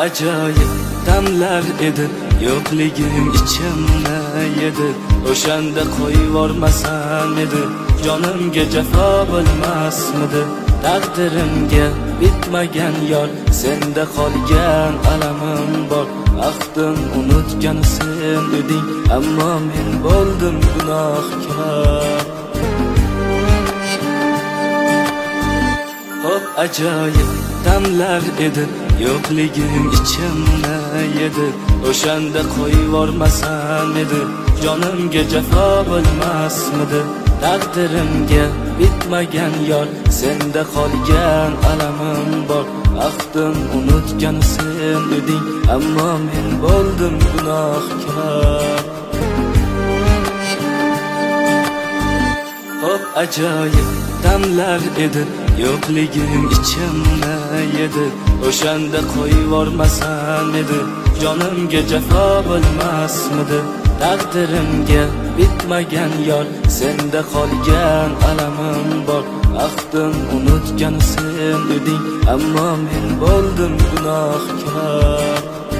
ajoyib damlar edi, yo'qliging ichimni yedi. O'shanda qo'yvormasam edi, jonimga jafo bo'lmasmidi? Taqdirimga bitmagan yor, senda qolgan alamim bor. Ahdim unutgan sen eding, ammo men bo'ldim gunohkor. Hop ajoyib damlar edi, yo'qliging ichimni yedi. O'shanda qo'yvormasam edi, jonimga jafo bo'lmasmidi? Taqdirimga bitmagan yor, senda qolgan alamim bor. Ahdim unutgan sen eding, ammo men bo'ldim gunohkor. Hop ajoyib damlar edi, yo'qliging ichimni yedi. O'shanda qo'yvormasam edi, jonimga jafo bo'lmasmidi? Taqdirimga bitmagan yor, senda qolgan alamim bor. Ahdim unutgan sen eding, ammo men bo'ldim gunohkor.